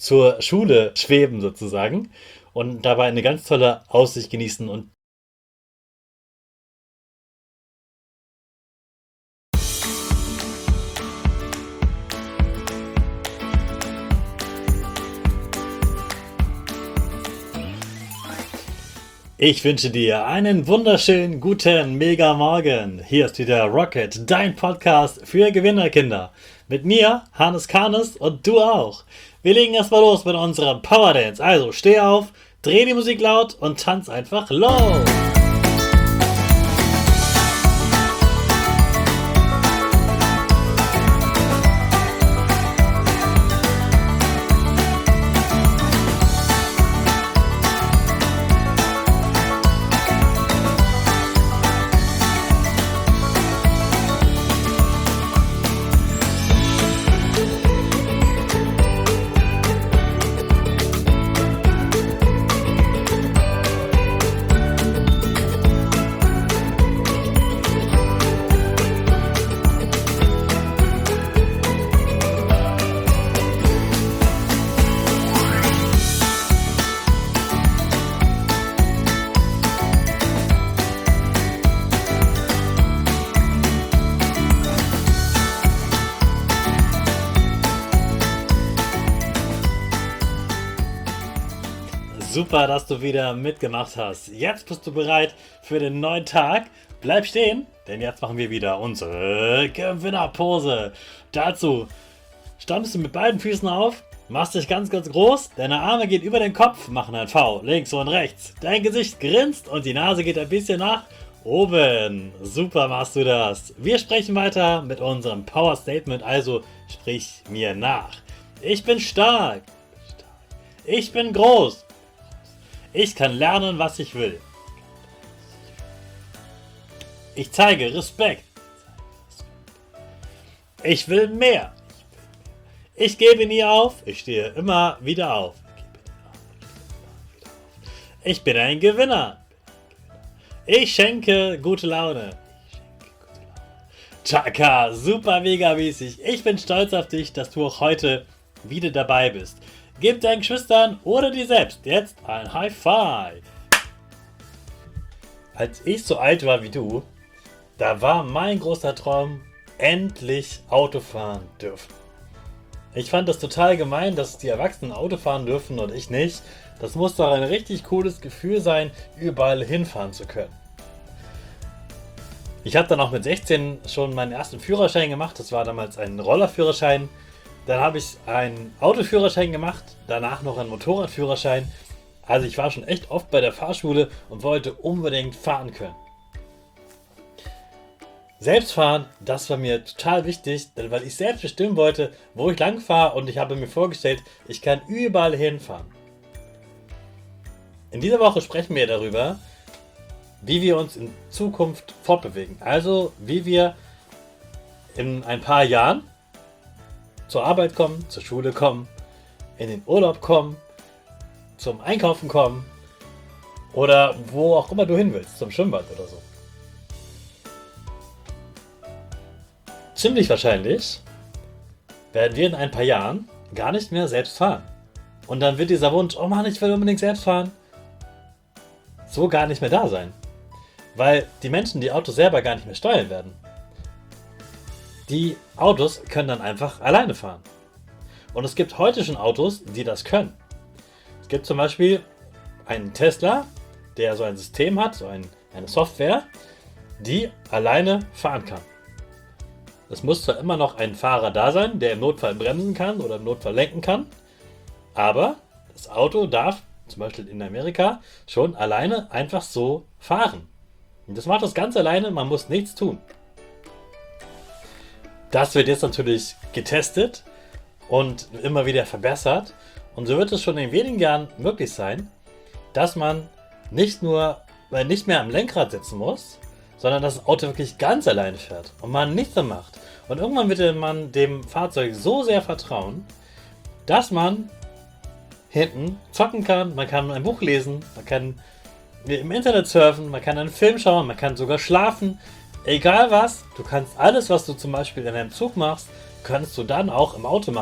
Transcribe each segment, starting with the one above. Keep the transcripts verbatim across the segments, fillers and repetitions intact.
zur Schule schweben sozusagen und dabei eine ganz tolle Aussicht genießen. Und ich wünsche dir einen wunderschönen guten Mega Morgen. Hier ist wieder Rocket, dein Podcast für Gewinnerkinder. Mit mir, Hannes Karnes, und du auch. Wir legen erstmal los mit unserem Power Dance. Also steh auf, dreh die Musik laut und tanz einfach los. Super, dass du wieder mitgemacht hast. Jetzt bist du bereit für den neuen Tag. Bleib stehen, denn jetzt machen wir wieder unsere Gewinnerpose. Dazu stammst du mit beiden Füßen auf, machst dich ganz, ganz groß, deine Arme gehen über den Kopf, machen ein V, links und rechts. Dein Gesicht grinst und die Nase geht ein bisschen nach oben. Super machst du das. Wir sprechen weiter mit unserem Power Statement, also sprich mir nach. Ich bin stark. Ich bin groß. Ich kann lernen, was ich will. Ich zeige Respekt. Ich will mehr. Ich gebe nie auf. Ich stehe immer wieder auf. Ich bin ein Gewinner. Ich schenke gute Laune. Chaka, super mega mäßig. Ich bin stolz auf dich, dass du auch heute wieder dabei bist. Gib deinen Geschwistern oder dir selbst jetzt ein High Five. Als ich so alt war wie du, da war mein großer Traum, endlich Auto fahren dürfen. Ich fand das total gemein, dass die Erwachsenen Auto fahren dürfen und ich nicht. Das muss doch ein richtig cooles Gefühl sein, überall hinfahren zu können. Ich habe dann auch mit sechzehn schon meinen ersten Führerschein gemacht. Das war damals ein Rollerführerschein. Dann habe ich einen Autoführerschein gemacht, danach noch einen Motorradführerschein. Also ich war schon echt oft bei der Fahrschule und wollte unbedingt fahren können. Selbstfahren, das war mir total wichtig, weil ich selbst bestimmen wollte, wo ich lang fahre, und ich habe mir vorgestellt, ich kann überall hinfahren. In dieser Woche sprechen wir darüber, wie wir uns in Zukunft fortbewegen. Also wie wir in ein paar Jahren zur Arbeit kommen, zur Schule kommen, in den Urlaub kommen, zum Einkaufen kommen oder wo auch immer du hin willst, zum Schwimmbad oder so. Ziemlich wahrscheinlich werden wir in ein paar Jahren gar nicht mehr selbst fahren. Und dann wird dieser Wunsch, oh Mann, ich will unbedingt selbst fahren, so gar nicht mehr da sein. Weil die Menschen die Autos selber gar nicht mehr steuern werden. Die Autos können dann einfach alleine fahren. Und es gibt heute schon Autos, die das können. Es gibt zum Beispiel einen Tesla, der so ein System hat, so ein, eine Software, die alleine fahren kann. Es muss zwar immer noch ein Fahrer da sein, der im Notfall bremsen kann oder im Notfall lenken kann, aber das Auto darf, zum Beispiel in Amerika, schon alleine einfach so fahren. Und das macht das ganz alleine, man muss nichts tun. Das wird jetzt natürlich getestet und immer wieder verbessert. Und so wird es schon in wenigen Jahren möglich sein, dass man nicht nur, weil nicht mehr am Lenkrad sitzen muss, sondern dass das Auto wirklich ganz alleine fährt und man nichts mehr macht. Und irgendwann wird man dem Fahrzeug so sehr vertrauen, dass man hinten zocken kann, man kann ein Buch lesen, man kann im Internet surfen, man kann einen Film schauen, man kann sogar schlafen. Egal was, du kannst alles, was du zum Beispiel in einem Zug machst, kannst du dann auch im Auto machen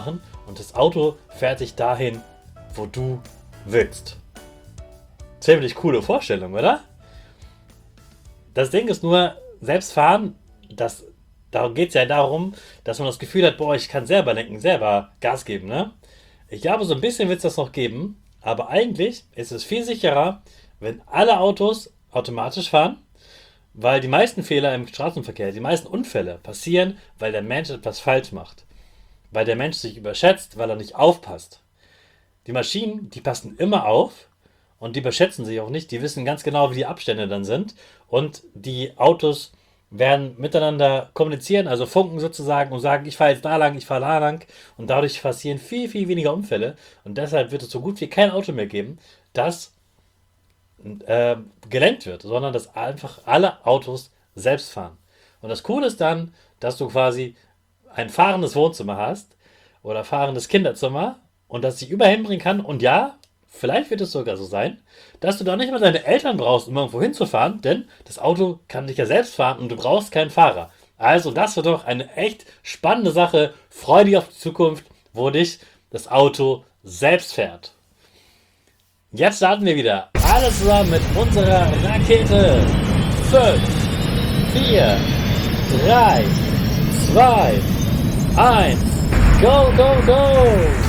und das Auto fährt dich dahin, wo du willst. Ziemlich coole Vorstellung, oder? Das Ding ist nur, selbst fahren, das, da geht es ja darum, dass man das Gefühl hat, boah, ich kann selber lenken, selber Gas geben, ne? Ich glaube, so ein bisschen wird es das noch geben, aber eigentlich ist es viel sicherer, wenn alle Autos automatisch fahren, weil die meisten Fehler im Straßenverkehr, die meisten Unfälle passieren, weil der Mensch etwas falsch macht. Weil der Mensch sich überschätzt, weil er nicht aufpasst. Die Maschinen, die passen immer auf und die überschätzen sich auch nicht. Die wissen ganz genau, wie die Abstände dann sind. Und die Autos werden miteinander kommunizieren, also funken sozusagen und sagen, ich fahre jetzt da lang, ich fahre da lang. Und dadurch passieren viel, viel weniger Unfälle. Und deshalb wird es so gut wie kein Auto mehr geben, das äh, gelenkt wird, sondern dass einfach alle Autos selbst fahren. Und das Coole ist dann, dass du quasi ein fahrendes Wohnzimmer hast oder fahrendes Kinderzimmer und das sich überall hinbringen kann. Und ja, vielleicht wird es sogar so sein, dass du da nicht mal deine Eltern brauchst, um irgendwo hinzufahren, denn das Auto kann dich ja selbst fahren und du brauchst keinen Fahrer. Also das wird doch eine echt spannende Sache. Freu dich auf die Zukunft, wo dich das Auto selbst fährt. Jetzt starten wir wieder. Alles zusammen mit unserer Rakete. fünf, vier, drei, zwei, eins. Go, go, go!